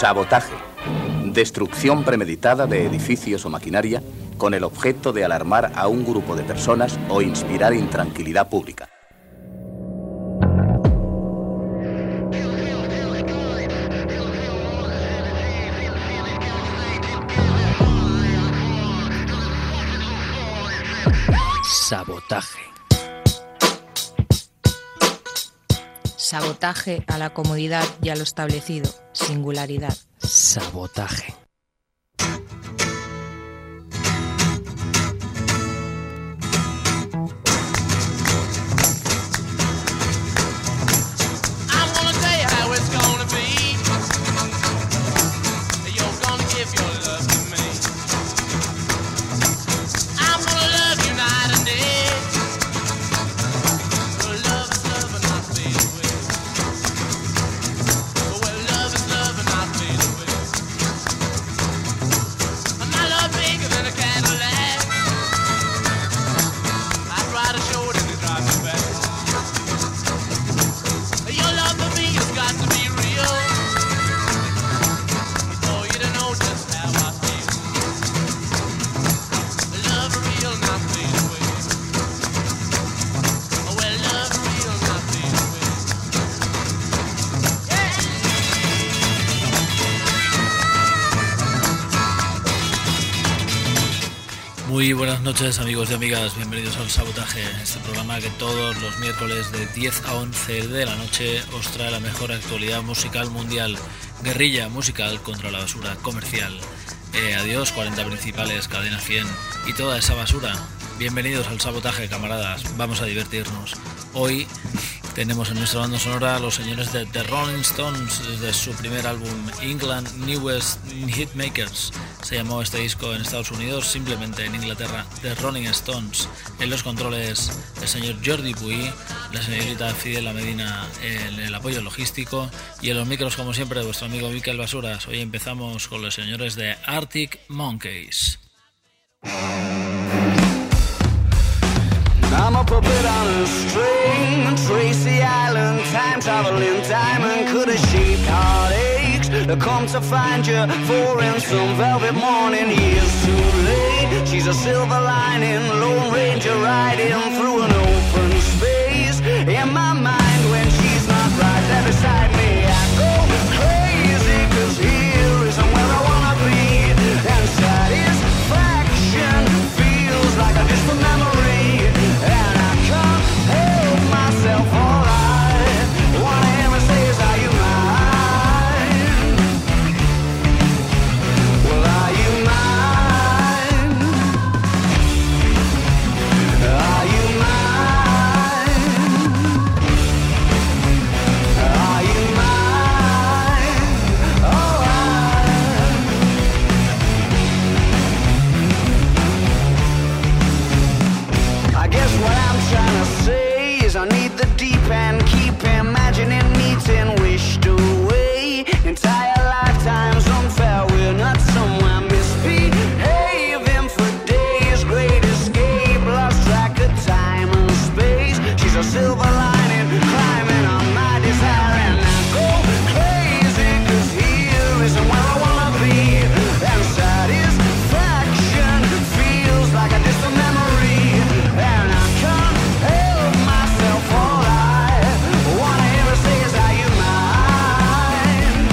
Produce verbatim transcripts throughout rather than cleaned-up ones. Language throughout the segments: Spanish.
Sabotaje. Destrucción premeditada de edificios o maquinaria con el objeto de alarmar a un grupo de personas o inspirar intranquilidad pública. Sabotaje. Sabotaje a la comodidad y a lo establecido. Singularidad. Sabotaje. Muy buenas noches, amigos y amigas, bienvenidos al Sabotaje, este programa que todos los miércoles de diez a once de la noche os trae la mejor actualidad musical mundial, guerrilla musical contra la basura comercial. Eh, adiós, cuarenta principales, cadena cien y toda esa basura. Bienvenidos al Sabotaje, camaradas, vamos a divertirnos. Hoy tenemos en nuestra banda sonora a los señores de The Rolling Stones desde su primer álbum England Newest Hitmakers. Se llamó este disco en Estados Unidos, simplemente en Inglaterra, The Rolling Stones. En los controles el señor Jordi Puy, la señorita Fidel Medina en el apoyo logístico y en los micros, como siempre, vuestro amigo Miquel Basuras. Hoy empezamos con los señores de Arctic Monkeys. I'm a puppet on a string, Tracy Island, time traveling diamond, could have shaped heartaches, I come to find you, for in some velvet morning, years too late, she's a silver lining, Lone Ranger riding through an open space, in my mind when she's not right there beside me, I go crazy, cause here isn't where I wanna be, and satisfaction feels like a distant memory. And I can't help myself, all I wanna hear me say is, are you mine? Well, are you mine? Are you mine? Are you mine? Oh, I, I guess what I'm trying to say is I need the deep end, keep imagining meeting wished away. Entire lifetimes unfair, we're not somewhere misbehaving for days. Great escape, lost track of time and space. She's a silver lining, climbing on my desire, and I go crazy, cause here isn't where I wanna be. And satisfaction feels like a distant memory, and I can't help myself, all I wanna hear her say is, are you mine?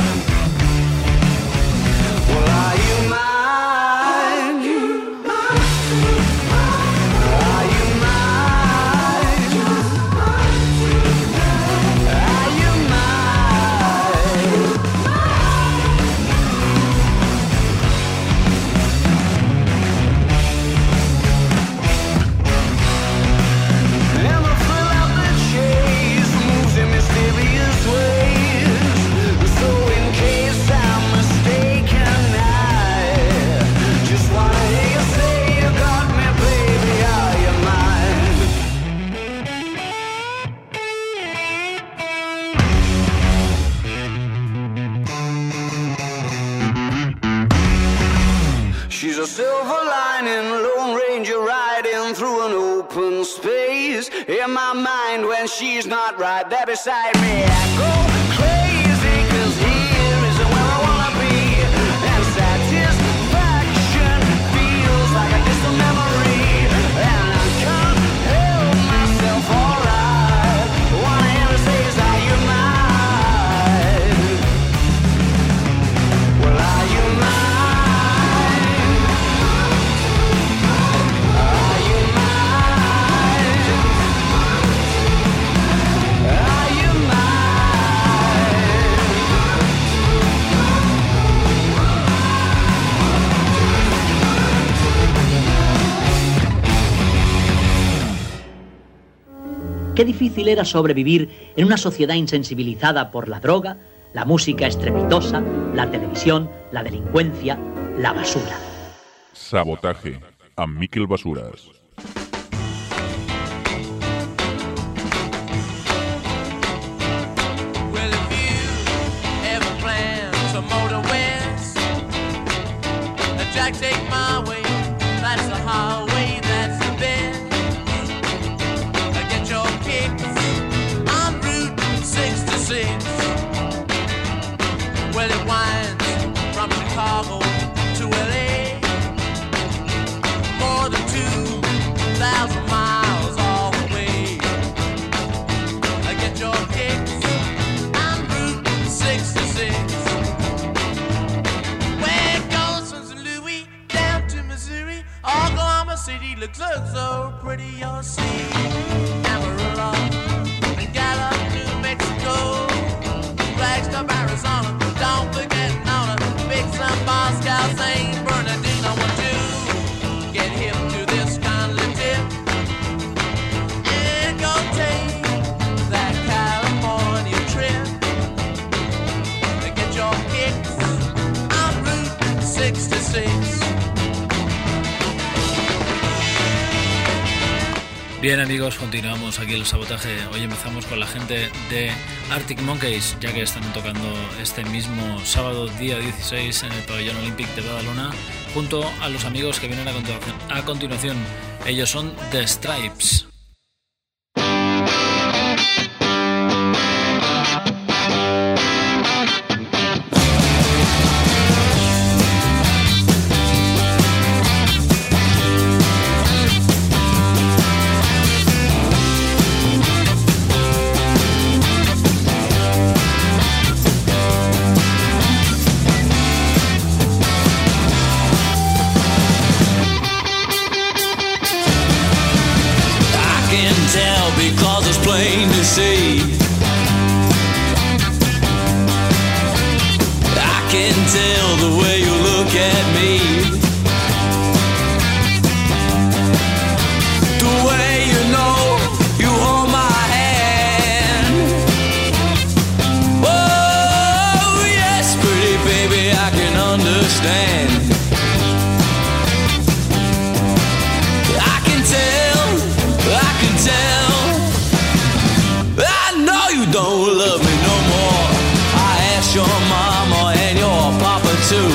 Well, are you mine? Are you mine? Are you mine? And the thrill of the chase moves in mysterious ways. So in case I'm mistaken, I just wanna hear you say you got me, baby, are you mine? She's a silver lining, Lone Ranger riding through an open space. In my mind when she's not right there beside me, I go crazy, cause here isn't where I wanna be. qué difícil era sobrevivir en una sociedad insensibilizada por la droga, la música estrepitosa, la televisión, la delincuencia, la basura. Sabotaje, amb Miquel Basuras. Take my way, that's the highway, that's the best. Get your kicks on Route sixty-six. Well, it winds from Chicago to L A, more than two thousand miles all the way. Get your kicks on Route sixty-six. Oklahoma City looks, looks so pretty, you'll see. Amarillo and Gallup, New Mexico, Flagstaff, Arizona, don't forget Nona, Big Sun, Moscow, Saint Bernardino. Want to get hip to this kind of tip and go take that California trip. Get your kicks on Route sixty-six. Bien amigos, continuamos aquí el sabotaje. Hoy empezamos con la gente de Arctic Monkeys, ya que están tocando este mismo sábado día dieciséis en el pabellón Olympic de Badalona, junto a los amigos que vienen a continuación. A continuación. Ellos son The Stripes. Plain to see, I can tell the way you look at me, the way you know you hold my hand. Oh yes, pretty baby, I can understand. I can tell, I can tell. Don't love me no more. I asked your mama and your papa too.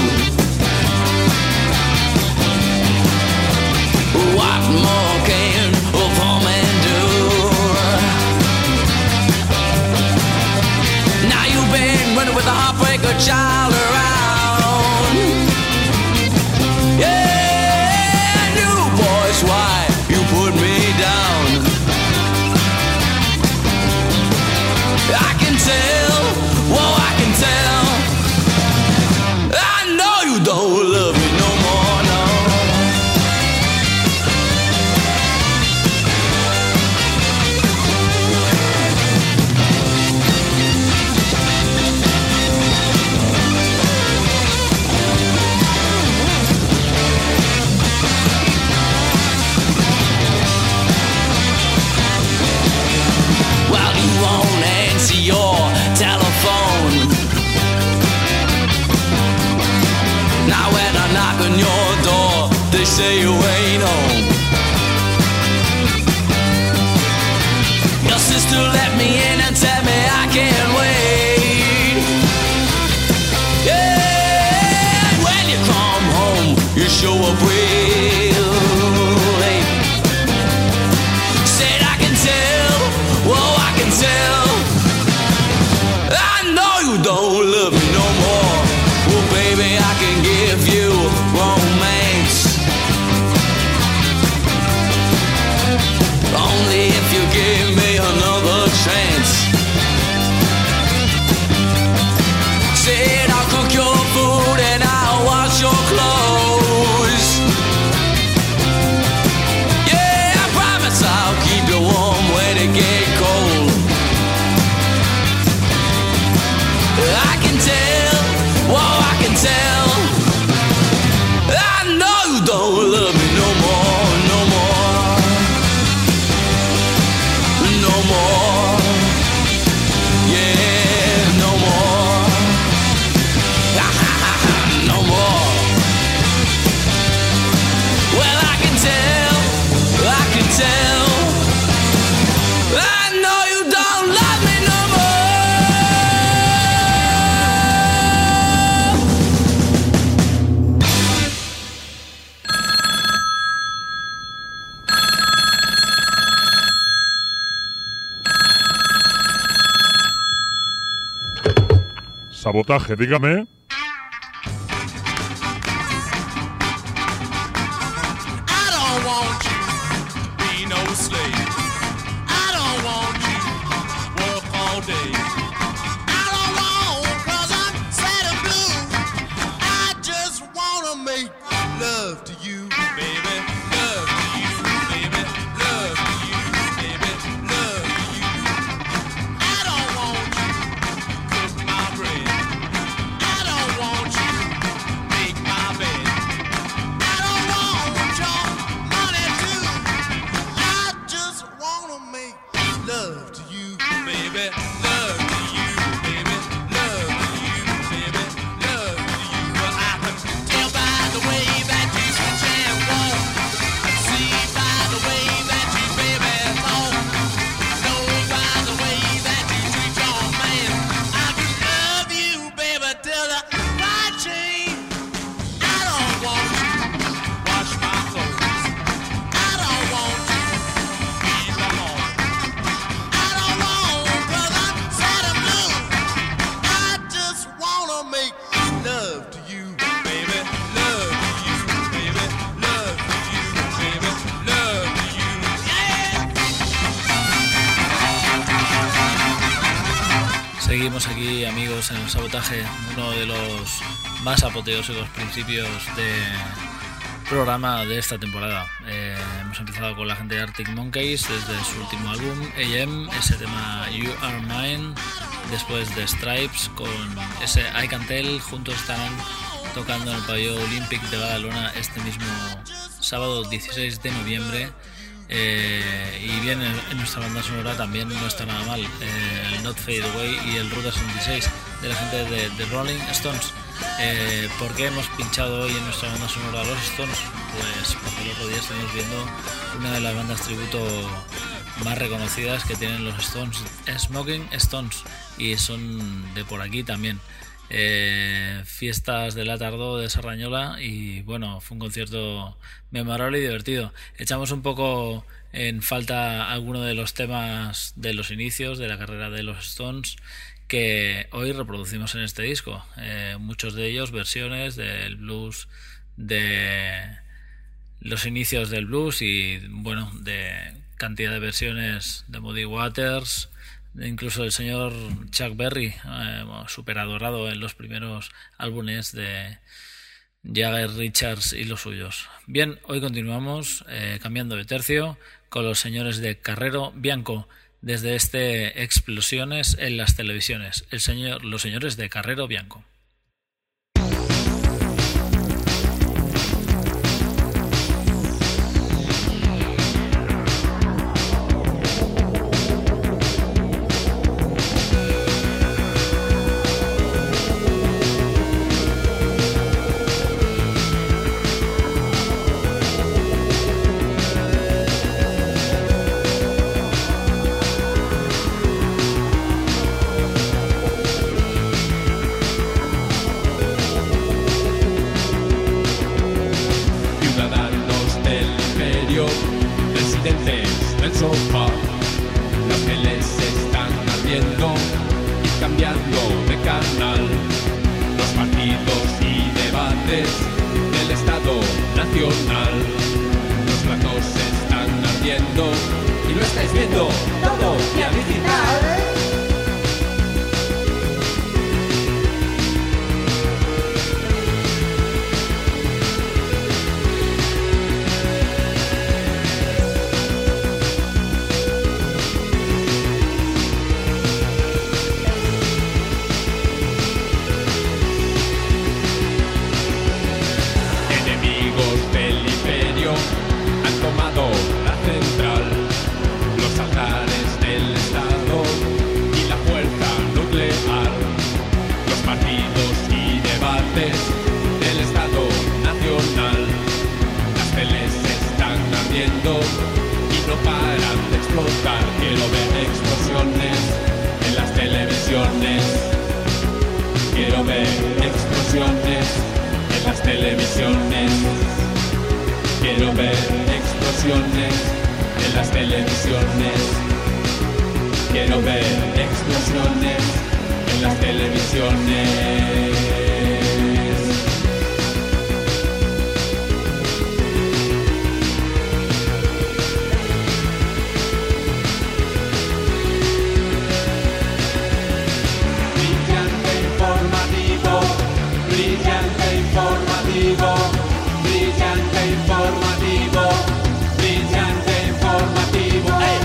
What more can a poor man do? Now you've been running with a heartbreaker child around. Yeah, new boys, why you put me down? I can tell, whoa, I can tell. I know you don't love me no more, no. Well, you won't answer your telephone. Now when I knock on your door, they say you ain't home. Your sister let me in and tell me I can't wait. Yeah, when you come home, you show up real late. Said I can tell, whoa, I can tell. I know you don't love me no more. Well, baby, I can give you romance. Only if you give me another chance. Said I'll cook your food and I'll wash your clothes. Yeah, I promise I'll keep you warm when it gets cold. I can tell, whoa, I can tell. Sabotaje, dígame. I don't want you to be no slave. I don't want you to work all day. I don't want, cause I'm sad and blue. I just wanna make love to you, baby. Love to you, baby. Love to you, baby. Love to you. I don't want you to cook my bread. I don't want you to make my bed. I don't want your money too. I just wanna make love to you, baby. Love to you, baby. Love to you, baby. Love to you. Well, I can tell by the way that you switch and walk. See by the way that you baby talk. Know by the way that you treat your man. I can love you, baby, till the right chain. I don't want you to wash my clothes. I don't want you to feed the home. I don't want, cause I'm sad and blue. I just wanna make love to you, baby. Love to you, baby. Love to you, baby. Love to you, yeah. Seguimos aquí, amigos, en el Sabotaje, uno de los más apoteósicos principios de programa de esta temporada. Eh, hemos empezado con la gente de Arctic Monkeys desde su último álbum, A M, ese tema You Are Mine, después de Stripes con ese I Can Tell. Juntos estarán tocando en el pabellón Olympic de Badalona este mismo sábado dieciséis de noviembre. Eh, y bien, en, en nuestra banda sonora también no está nada mal, eh, el Not Fade Away y el Ruta sesenta y seis de la gente de, de Rolling Stones. Eh, ¿Por qué hemos pinchado hoy en nuestra banda sonora a los Stones? Pues porque el otro día estuvimos viendo una de las bandas tributo más reconocidas que tienen los Stones, Smoking Stones, y son de por aquí también. Eh, fiestas de la Tardó de Sarrañola, y bueno, fue un concierto memorable y divertido. Echamos un poco en falta alguno de los temas de los inicios de la carrera de los Stones que hoy reproducimos en este disco, eh, muchos de ellos versiones del blues, de los inicios del blues, y bueno, de cantidad de versiones de Muddy Waters, incluso el señor Chuck Berry, eh, súper adorado en los primeros álbumes de Jagger, Richards y los suyos. Bien, hoy continuamos eh, cambiando de tercio con los señores de Carrero Bianco, desde este Explosiones en las televisiones, el señor, los señores de Carrero Bianco. Quiero ver explosiones en las televisiones. Brillante informativo, brillante informativo, brillante informativo, brillante informativo. ¡Hey!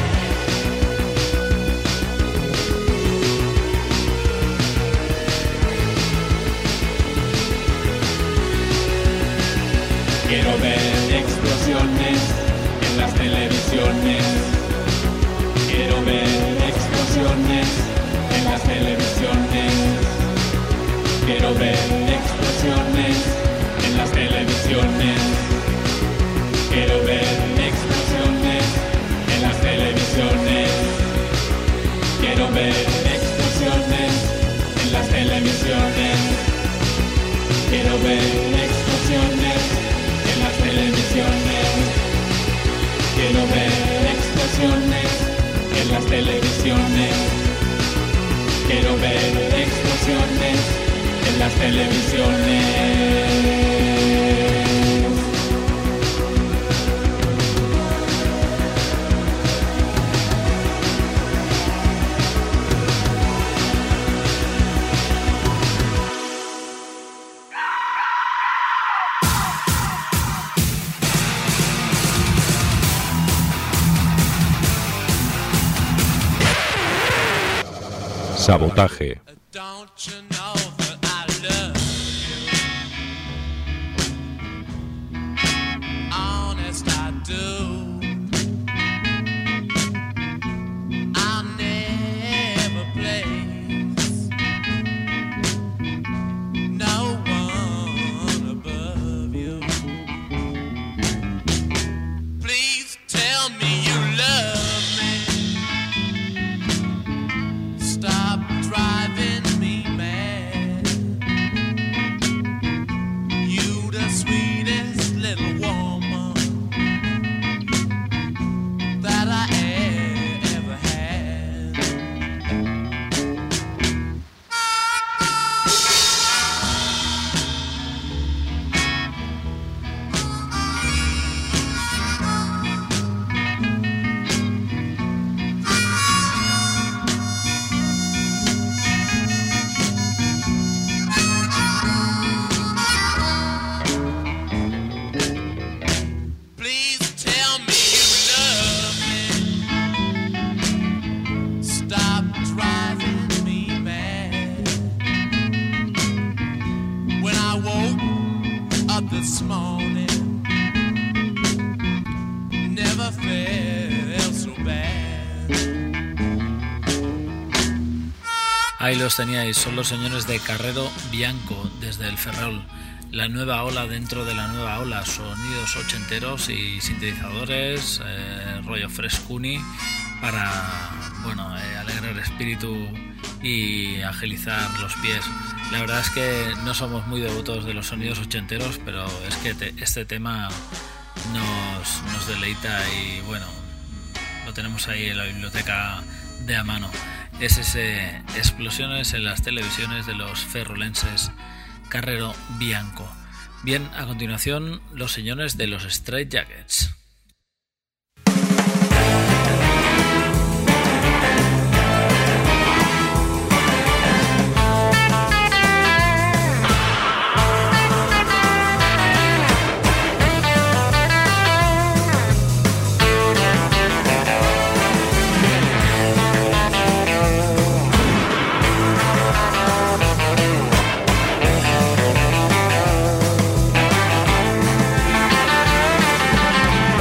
Quiero ver explosiones en las televisiones. Quiero ver explosiones en las televisiones. Quiero ver explosiones en las televisiones. Quiero ver explosiones en las televisiones. Quiero ver explosiones en las televisiones. Quiero ver explosiones en las televisiones. Quiero ver explosiones en las televisiones. Quiero ver explosiones en las televisiones. Sabotaje. Don't you know that I love you? Honest, I do. I'll never place no one above you. Please tell me you love me. Stop driving me mad. You the sweetest little woman that I ever had. Please tell me you love me. Stop driving me mad. When I woke up this morning, never felt so bad. Ahí los teníais, son los señores de Carrero Bianco desde el Ferrol. La nueva ola dentro de la nueva ola, sonidos ochenteros y sintetizadores, eh, rollo frescuni para, bueno, eh, alegrar el espíritu y agilizar los pies. La verdad es que no somos muy devotos de los sonidos ochenteros, pero es que te, este tema nos, nos deleita y bueno, lo tenemos ahí en la biblioteca de a mano. Es ese explosiones en las televisiones de los ferrolenses Carrero Bianco. Bien, a continuación, los señores de los Straight Jackets. Thank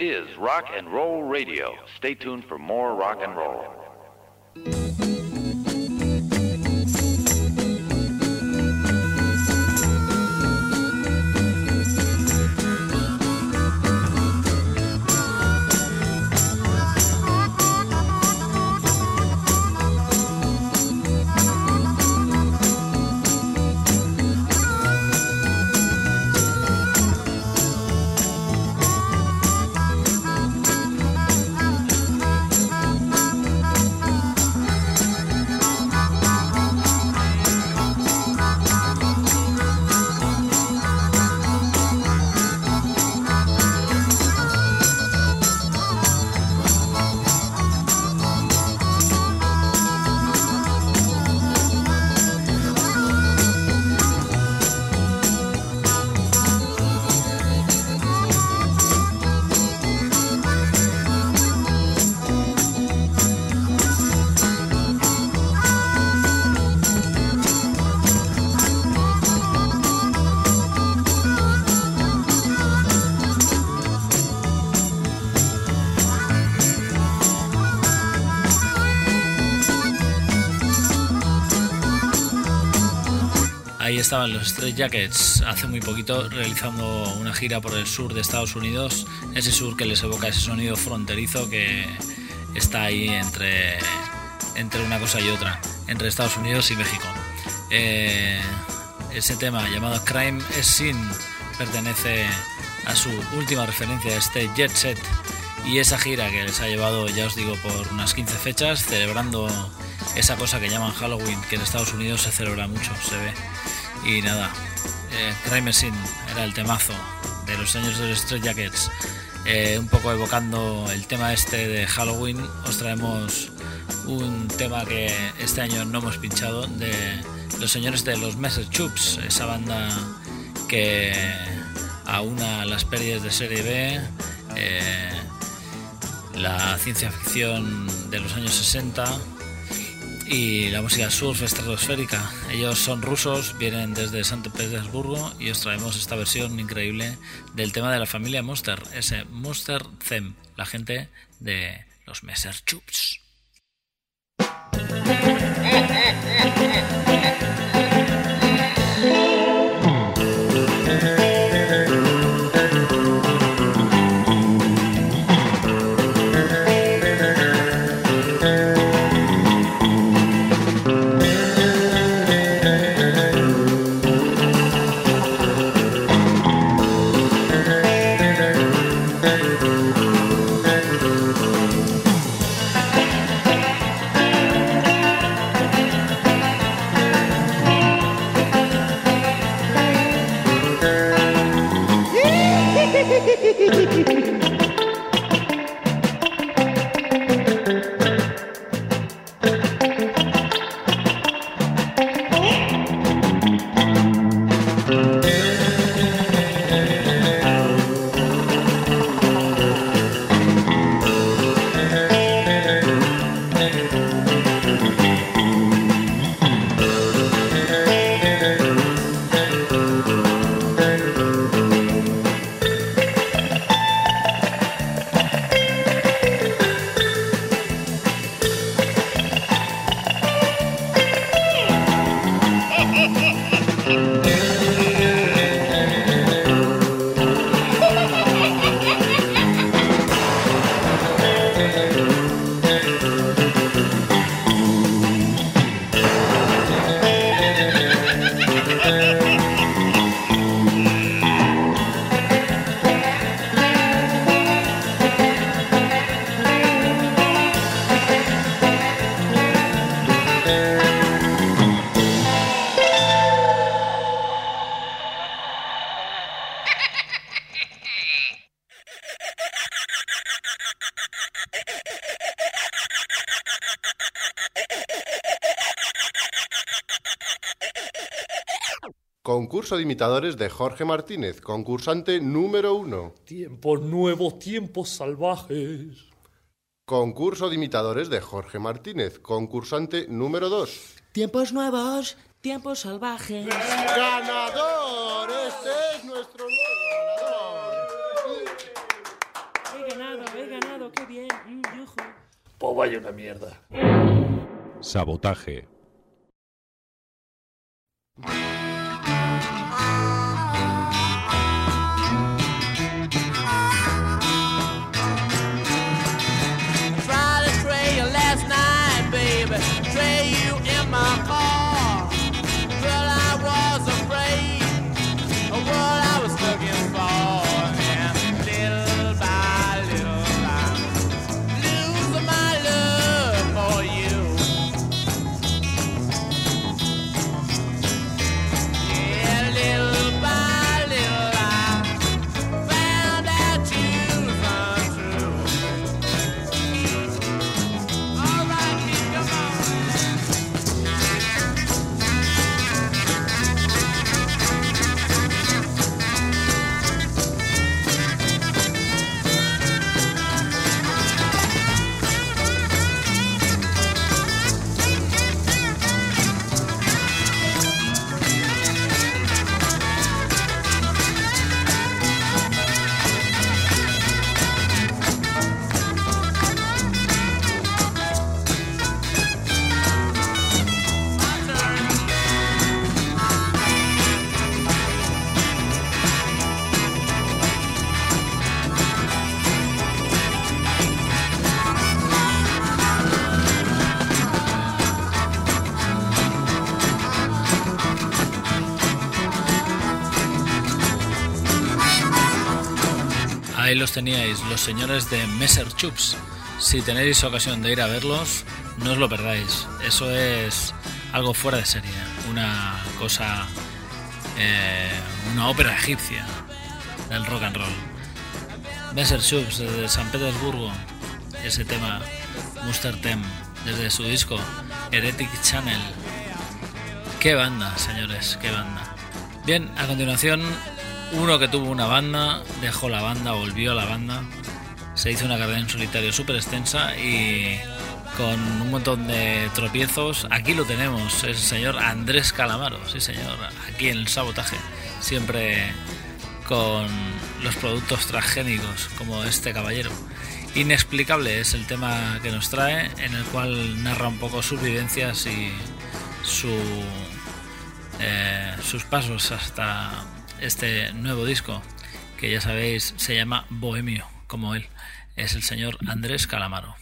is Rock and Roll Radio. Stay tuned for more rock and roll. Ahí estaban los Strait Jackets hace muy poquito realizando una gira por el sur de Estados Unidos, ese sur que les evoca ese sonido fronterizo que está ahí entre, entre una cosa y otra, entre Estados Unidos y México. Eh, ese tema llamado Crime is Sin pertenece a su última referencia, este Jet Set, y esa gira que les ha llevado, ya os digo, por unas quince fechas, celebrando esa cosa que llaman Halloween, que en Estados Unidos se celebra mucho, se ve. Y nada, eh, Crime is Sin era el temazo de los años de los Strait Jackets. Eh, un poco evocando el tema este de Halloween, os traemos un tema que este año no hemos pinchado, de los señores de los Messer Chups, esa banda que aúna las pérdidas de serie B, eh, la ciencia ficción de los años sesenta y la música surf estratosférica. Ellos son rusos, vienen desde San Petersburgo y os traemos esta versión increíble del tema de la familia Monster, ese Monster Theme, la gente de los Messer Chups. Concurso de imitadores de Jorge Martínez, concursante número uno. Tiempos nuevos, tiempos salvajes. Concurso de imitadores de Jorge Martínez, concursante número dos. Tiempos nuevos, tiempos salvajes. ¡Ganador! Este es nuestro nuevo ganador. He vaya una mierda. Sabotaje. Tried to trade you last night, baby. Trade you in my car. But I was afraid of what I was looking for. And little by little, I'm losing my love for you. Yeah, little by little, I found out you was untrue. All right, kid, come on. Ahí los teníais, los señores de Messer Chups. Si tenéis ocasión de ir a verlos, no os lo perdáis. Eso es algo fuera de serie, una cosa, eh, una ópera egipcia del rock and roll. Messer Chups desde San Petersburgo, ese tema Muster Tem, desde su disco Heretic Channel. Qué banda, señores, qué banda. Bien, a continuación, uno que tuvo una banda, dejó la banda, volvió a la banda, se hizo una carrera en solitario súper extensa y con un montón de tropiezos. Aquí lo tenemos, es el señor Andrés Calamaro, sí señor, aquí en el Sabotaje, siempre con los productos transgénicos como este caballero. Inexplicable es el tema que nos trae, en el cual narra un poco sus vivencias y su, eh, sus pasos hasta este nuevo disco, que ya sabéis se llama Bohemio, como él. Es el señor Andrés Calamaro.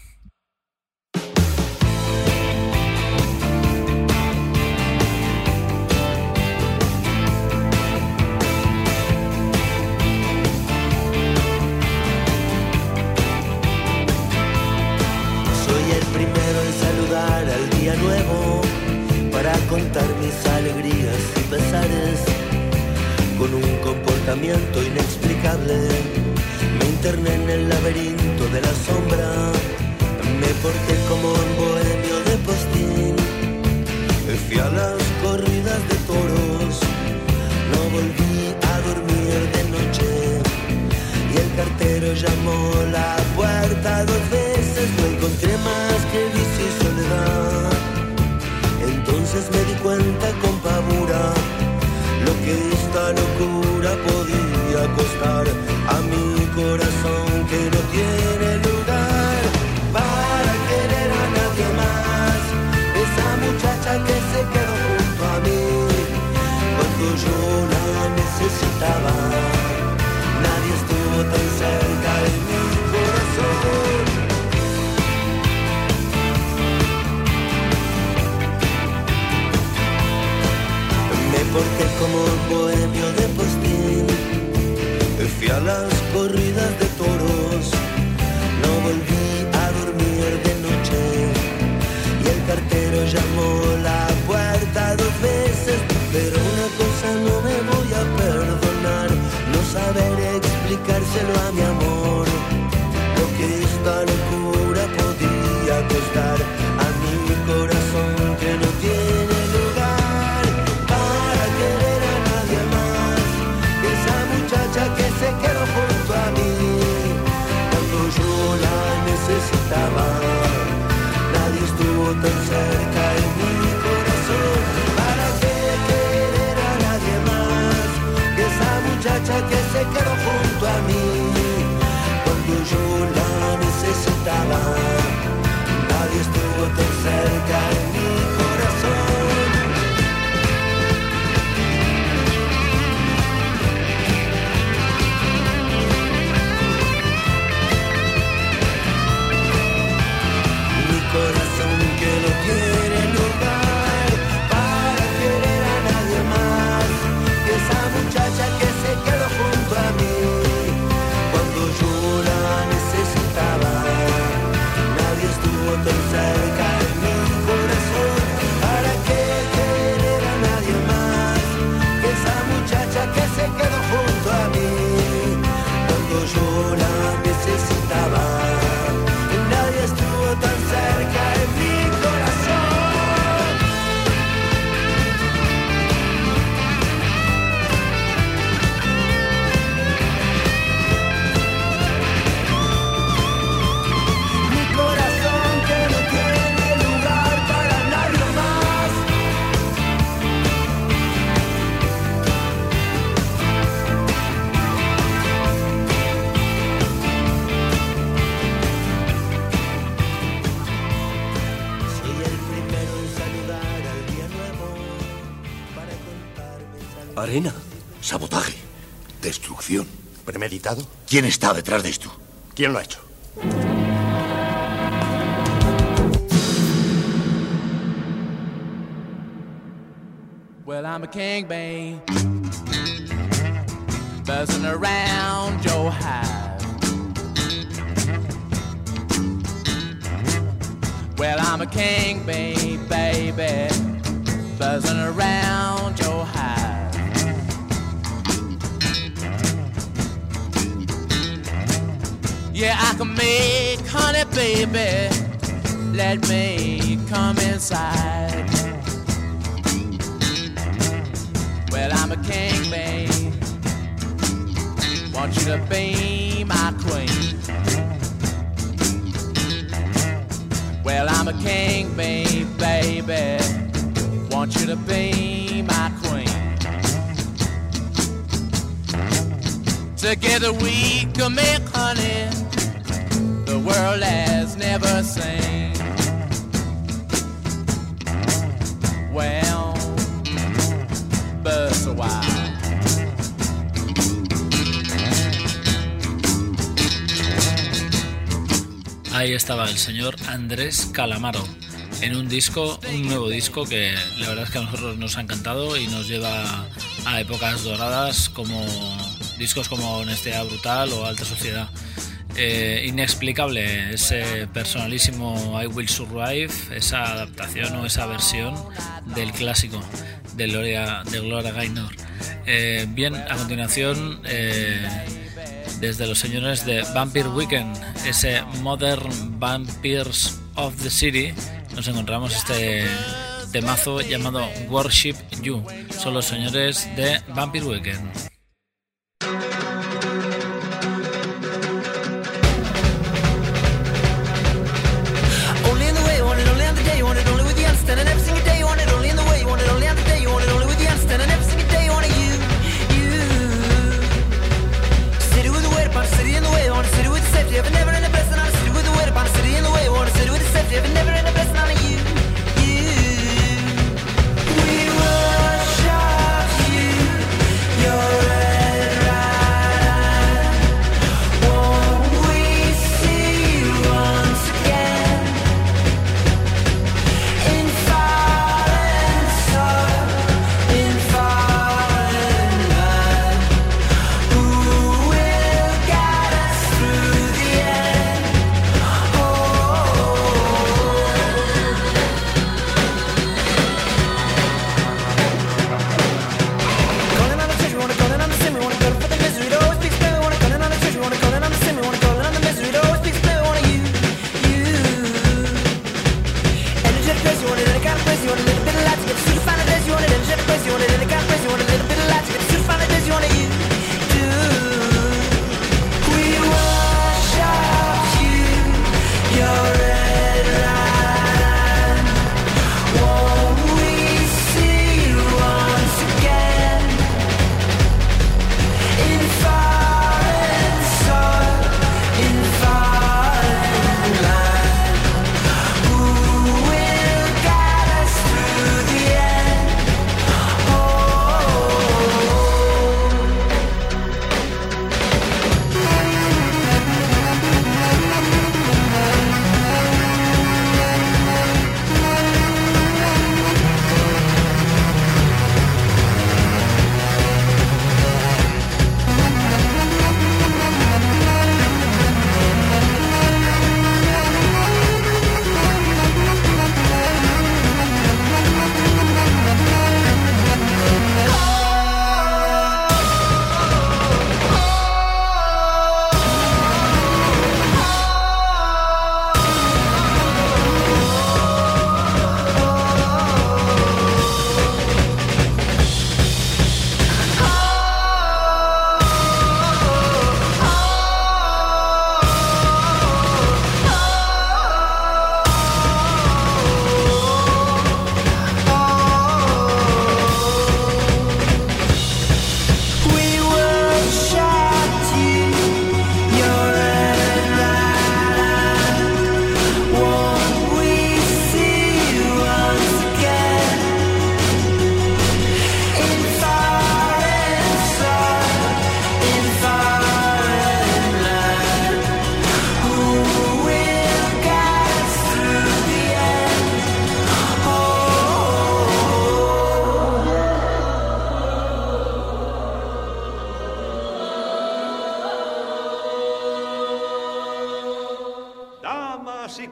Soy el primero en saludar al día nuevo, para contar mis alegrías y pesares. Con un comportamiento inexplicable me interné en el laberinto de la sombra. Me porté como un bohemio de postín, me fui a las corridas de toros. No volví a dormir de noche y el cartero llamó la puerta dos veces. No encontré más que vicio y soledad. Entonces me di cuenta con pavura lo que esta locura podía costar a mi corazón, que no tiene lugar para querer a nadie más. Esa muchacha que se quedó junto a mí cuando yo la necesitaba. Nadie estuvo tan cerca de mi corazón. Me porté como un bohemio de postín, me fui a las corridas de toros. No volví a dormir de noche y el cartero llamó la puerta dos veces. Pero una cosa no me voy a perdonar, no saber explicárselo a mi amor, lo que esta locura podía costar a mi corazón, que no tiene lugar para querer a nadie más. Esa muchacha que se quedó junto a mí cuando yo la necesitaba. Nadie estuvo tan cerca en mi corazón. ¿Para qué querer a nadie más? Que esa muchacha que se quedó junto a mí cuando yo la necesitaba. arena. Sabotaje. Destrucción. ¿Premeditado? ¿Quién está detrás de esto? ¿Quién lo ha hecho? Well, I'm a king, babe, buzzing around your hive. Well, I'm a king, babe, baby, buzzing around your hive. Yeah, I can make honey, baby, let me come inside. Well, I'm a king, babe, want you to be my queen. Well, I'm a king, babe, baby, want you to be my queen. Together we can make honey the world has never seen. Well, buzz a while. Ahí estaba el señor Andrés Calamaro en un disco, un nuevo disco que la verdad es que a nosotros nos ha encantado y nos lleva a épocas doradas como discos como Honestidad Brutal o Alta Sociedad. Eh, inexplicable ese personalísimo I Will Survive, esa adaptación o esa versión del clásico de Gloria, de Gloria Gaynor. Eh, bien, a continuación, eh, desde los señores de Vampire Weekend, ese Modern Vampires of the City, nos encontramos este temazo llamado Worship You. Son los señores de Vampire Weekend. And every single day you want it only in the way you want it only on the day you want it only with the understand and every single day you want it you, you. City with the weight upon a city in the way you want a city with the safety of it never in the blessing on a city with the weight upon a city in the way you want a city with the safety of it never in the blessing on a you, you. We worship you, you're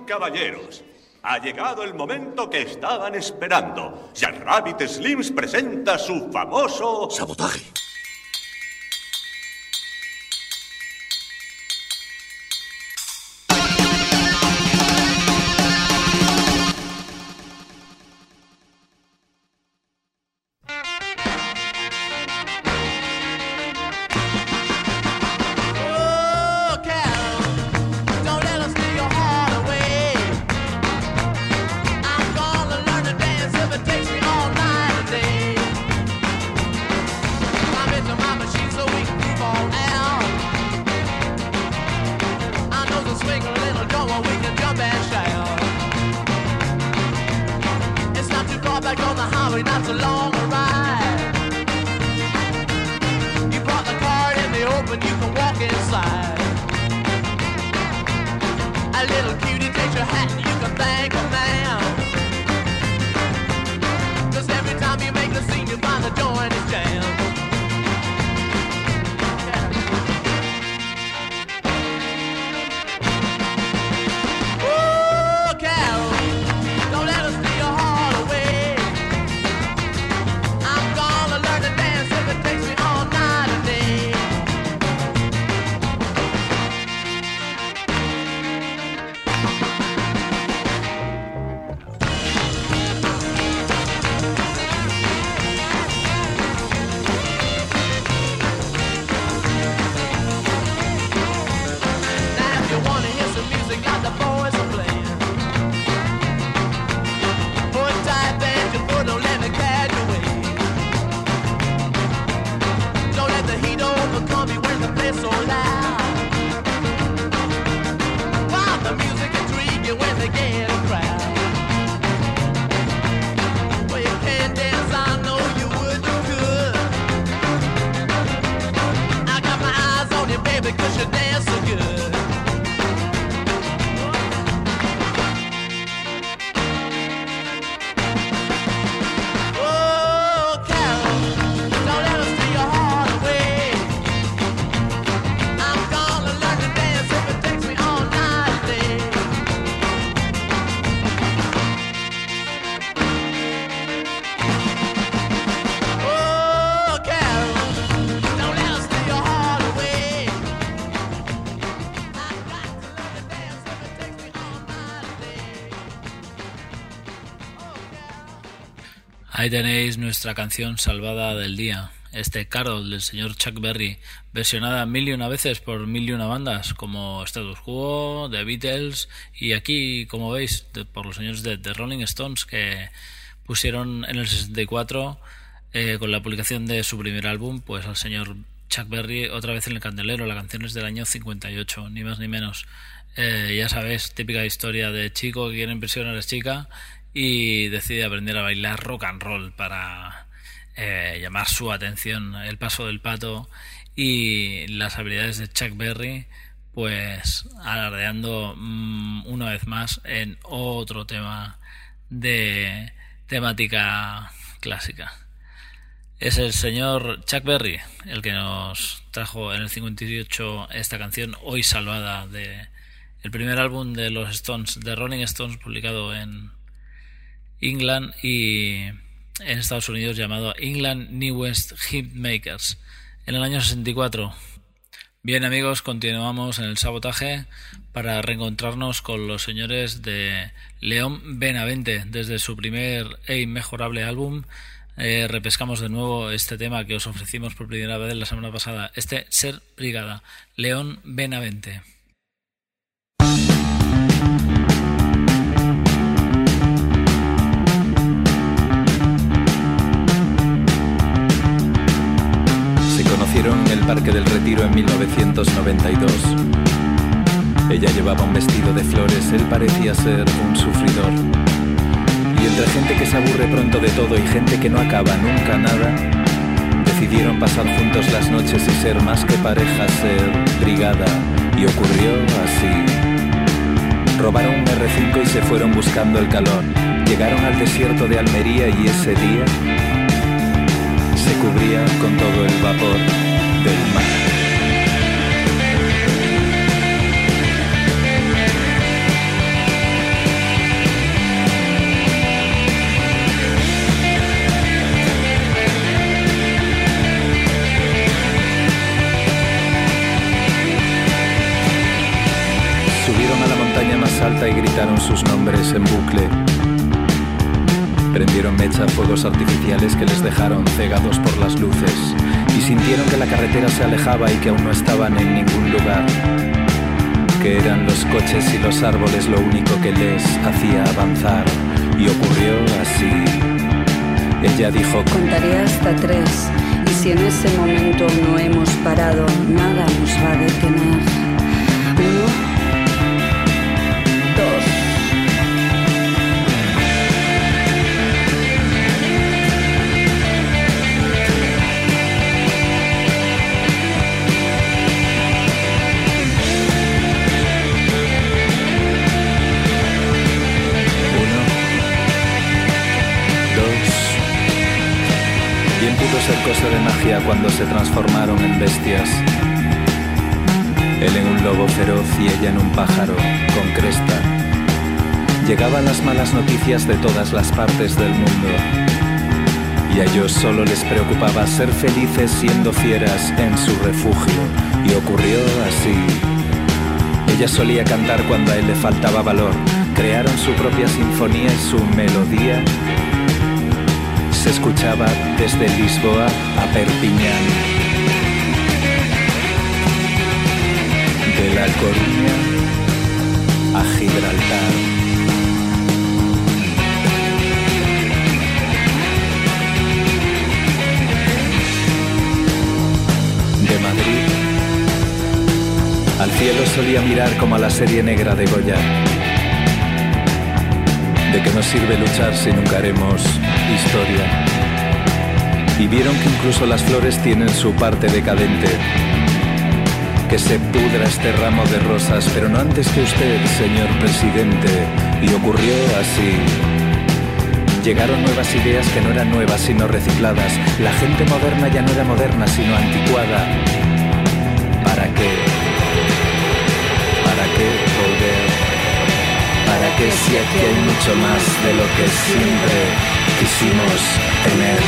caballeros, ha llegado el momento que estaban esperando. Jackrabbit Slims presenta su famoso... Sabotaje. Ahí tenéis nuestra canción salvada del día, este Carol del señor Chuck Berry, versionada mil y una veces por mil y una bandas como Status Quo, The Beatles y aquí, como veis, de, por los señores de The Rolling Stones, que pusieron en el sesenta y cuatro, eh, con la publicación de su primer álbum, pues al señor Chuck Berry otra vez en el candelero. La canción es del año cincuenta y ocho, ni más ni menos. Eh, ya sabes, típica historia de chico que quiere impresionar a la chica y decide aprender a bailar rock and roll para eh, llamar su atención. El paso del pato y las habilidades de Chuck Berry, pues alardeando mmm, una vez más en otro tema de temática clásica. Es el señor Chuck Berry el que nos trajo en el cincuenta y ocho esta canción, hoy salvada, de el primer álbum de los Stones, de Rolling Stones, publicado en England y en Estados Unidos, llamado England Newest Hitmakers, en el año sesenta y cuatro. Bien, amigos, continuamos en el sabotaje para reencontrarnos con los señores de León Benavente. Desde su primer e inmejorable álbum, eh, repescamos de nuevo este tema que os ofrecimos por primera vez la semana pasada, este Ser Brigada, León Benavente. Conocieron en el Parque del Retiro en mil novecientos noventa y dos. Ella llevaba un vestido de flores, él parecía ser un sufridor. Y entre gente que se aburre pronto de todo y gente que no acaba nunca nada, decidieron pasar juntos las noches y ser más que pareja, ser brigada. Y ocurrió así. Robaron un erre cinco y se fueron buscando el calor. Llegaron al desierto de Almería y ese día se cubría con todo el vapor del mar. voz alta y gritaron sus nombres en bucle. Prendieron mecha a fuegos artificiales que les dejaron cegados por las luces y sintieron que la carretera se alejaba y que aún no estaban en ningún lugar, que eran los coches y los árboles lo único que les hacía avanzar. Y ocurrió así. Ella dijo: contaré hasta tres, y si en ese momento no hemos parado, nada nos va a detener. Uno, dos. Pudo ser cosa de magia cuando se transformaron en bestias. Él en un lobo feroz y ella en un pájaro con cresta. Llegaban las malas noticias de todas las partes del mundo y a ellos solo les preocupaba ser felices siendo fieras en su refugio. Y ocurrió así. Ella solía cantar cuando a él le faltaba valor. Crearon su propia sinfonía y su melodía se escuchaba desde Lisboa a Perpiñán, de La Coruña a Gibraltar. De Madrid al cielo solía mirar como a la serie negra de Goya. ¿De qué nos sirve luchar si nunca haremos historia? Y vieron que incluso las flores tienen su parte decadente. Que se pudra este ramo de rosas, pero no antes que usted, señor presidente. Y ocurrió así. Llegaron nuevas ideas que no eran nuevas sino recicladas. La gente moderna ya no era moderna sino anticuada. ¿Para qué? ¿Para qué volver? ¿Para qué si aquí hay mucho más de lo que siempre quisimos tener?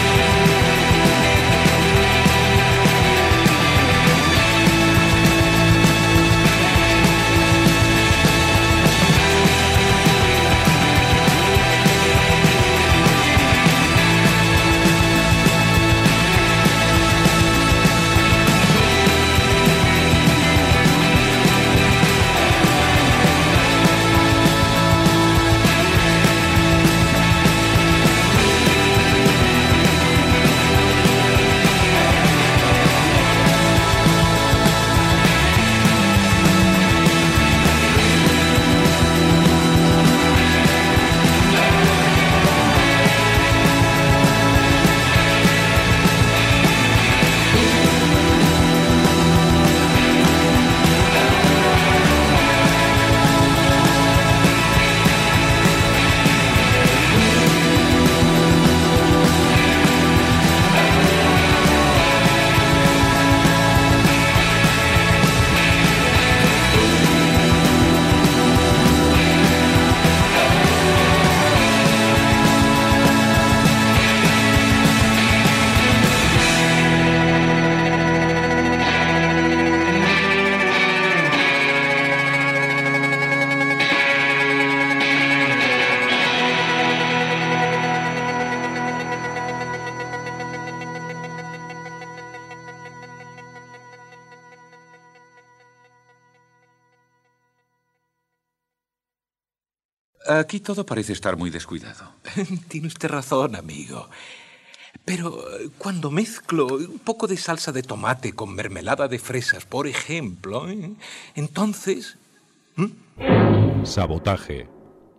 Aquí todo parece estar muy descuidado. Tiene usted razón, amigo. Pero cuando mezclo un poco de salsa de tomate con mermelada de fresas, por ejemplo, ¿eh? entonces... ¿Mm? Sabotaje.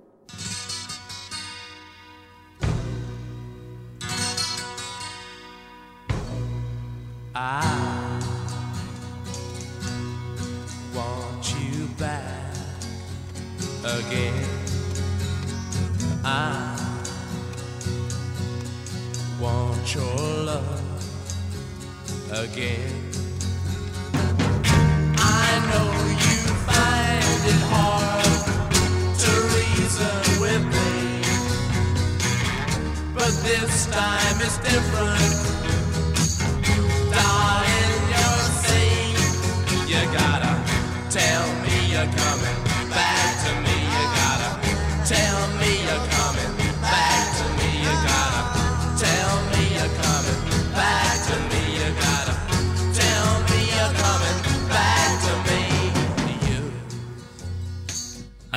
I want you back again. I want your love again. I know you find it hard to reason with me, but this time it's different. Darling, you're saying you gotta tell me you're coming back to me.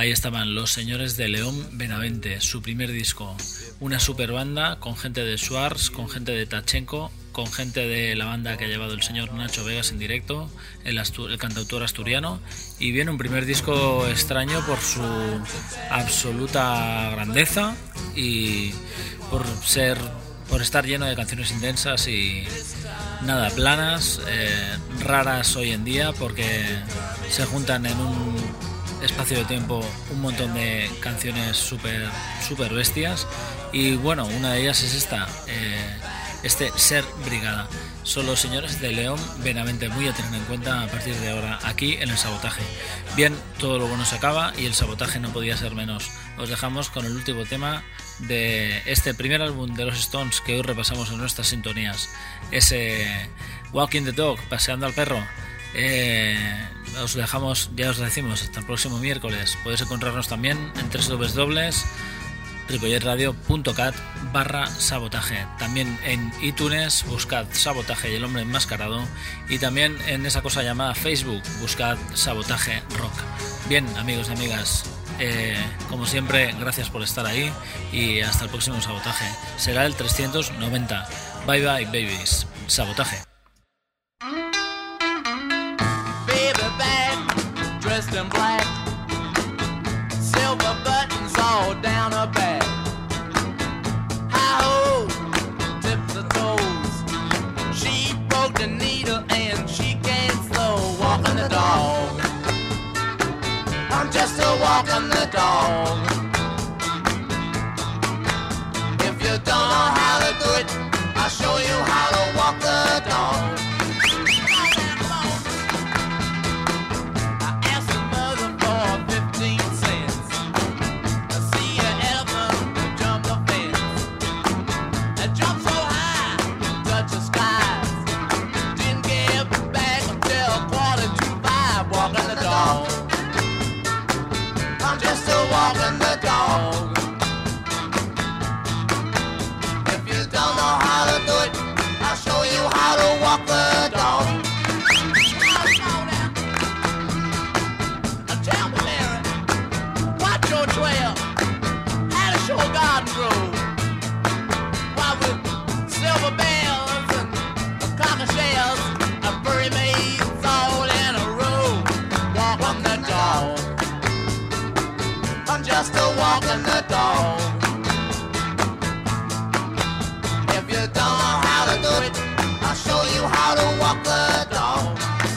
Ahí estaban los señores de León Benavente, su primer disco. Una super banda con gente de Schwarz, con gente de Tachenko, con gente de la banda que ha llevado el señor Nacho Vegas en directo, el, el cantautor asturiano. Y viene un primer disco extraño por su absoluta grandeza y por ser, por estar lleno de canciones intensas y nada, planas, eh, raras hoy en día, porque se juntan en un espacio de tiempo un montón de canciones súper super bestias. Y bueno, una de ellas es esta, eh, este Ser Brigada. Son los señores de León Benavente, muy a tener en cuenta a partir de ahora aquí en el Sabotaje. Bien, todo lo bueno se acaba y el Sabotaje no podía ser menos. Os dejamos con el último tema de este primer álbum de los Stones que hoy repasamos en nuestras sintonías, ese Walking the Dog, paseando al perro. Eh, os dejamos, ya os decimos, hasta el próximo miércoles. Podéis encontrarnos también en doble u doble u doble u punto ripolletradio punto cat barra sabotaje. También en iTunes buscad Sabotaje y el hombre enmascarado, y también en esa cosa llamada Facebook buscad Sabotaje Rock. Bien, amigos y amigas, eh, como siempre, gracias por estar ahí y hasta el próximo Sabotaje. Será el trescientos noventa. Bye bye babies. Sabotaje. Dressed in black, silver buttons all down her back. Hi-ho, tip the toes. She broke the needle and she can't slow walking the dog. I'm just a walking the dog. If you don't know how to do it, I'll show you how to walk the dog. Walking the dog. If you don't know how to do it, I'll show you how to walk the dog. Now tell me, Mary, watch your trail. How does your garden grow? Why, with silver bells and cocker shells, a furry maids all in a row, walking the dog. I'm just a walking the dog. If you don't know how to do it, I'll show you how to walk the dog.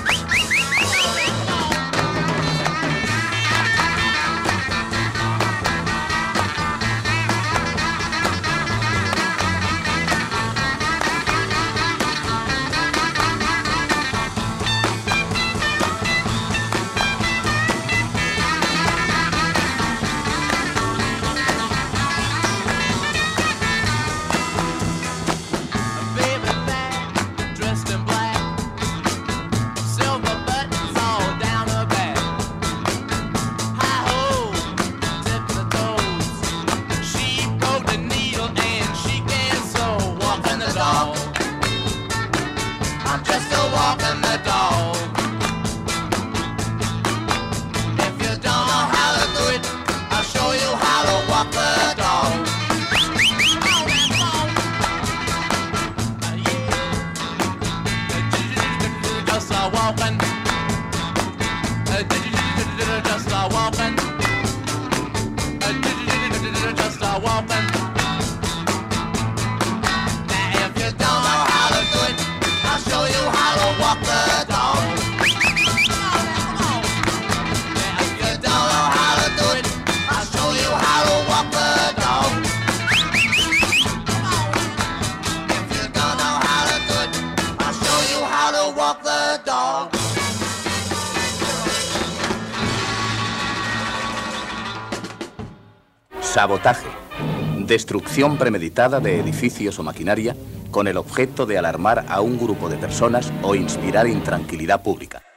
Sabotaje. Destrucción premeditada de edificios o maquinaria con el objeto de alarmar a un grupo de personas o inspirar intranquilidad pública.